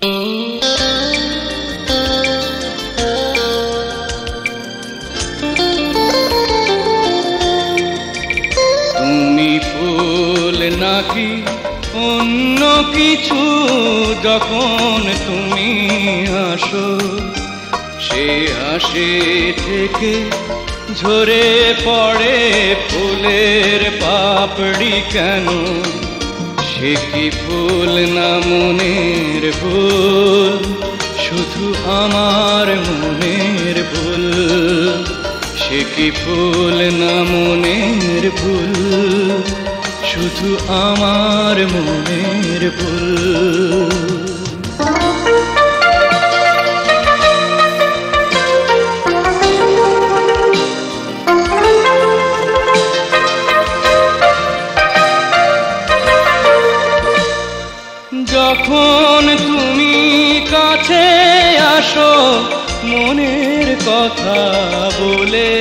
তুমি ফুল নাকি অন্য কিছু, যখন তুমি আসো সে হাসি থেকে ঝরে পড়ে ফুলের পাপড়ি কেন? সে কি ফুল না মনের ভুল, শুধু আমার মনের ভুল? সে কি ফুল না মনের ভুল, শুধু আমার মনের ভুল? যখন তুমি কাছে আসো মনের কথা বলে,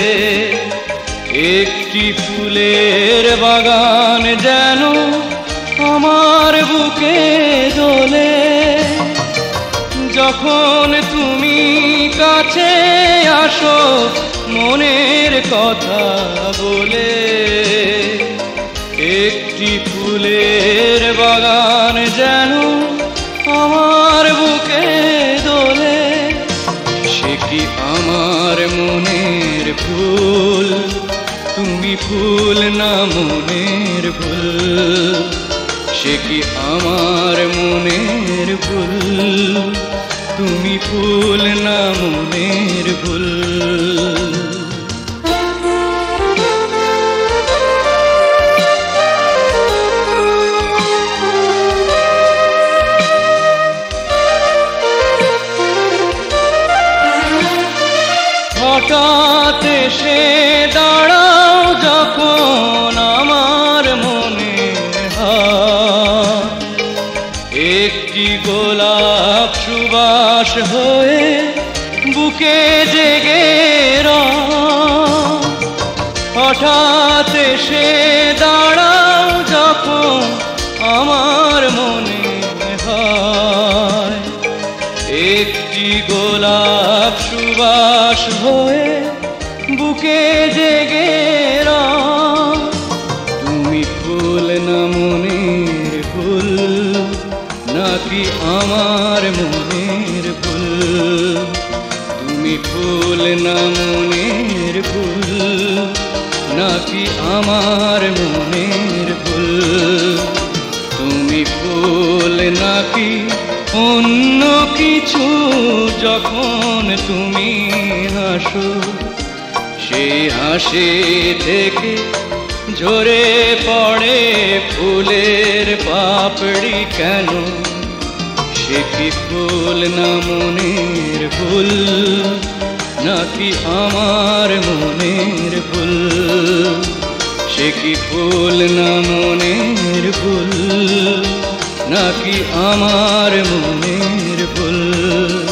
একটি ফুলের বাগান যেন আমার বুকে দোলে। যখন তুমি কাছে আসো মনের কথা বলে, একটি ফুলের বাগান যেন আমার বুকে দোলে। সে কি আমার মনের ভুল, তুমি ফুল না মনের ভুল? সে কি আমার মনের ভুল, তুমি ফুল না মনের ভুল? হঠাৎ এসে দাঁড়াও যখন আমার মনে হয়, একটি গোলাপ সুবাস হয়ে বুকে জেগে রয়। হঠাৎ এসে দাঁড়াও যখন আমার মনে হয়, একটি গোলাপ সুবাস হয়ে বুকে জেগে রয়। তুমি ফুল না মনের ভুল, নাকি আমার মনের ভুল? তুমি ফুল না মনের ভুল, নাকি আমার মনের ভুল? তুমি ফুল নাকি অন্য কিছু, যখন তুমি হাসো সেই হাসি থেকে ঝরে পড়ে ফুলের পাপড়ি কেন? সে কি ফুল না মনের ভুল, নাকি আমার মনের ভুল? সে কি ফুল না মনের ভুল, নাকি আমার মনের ভুল?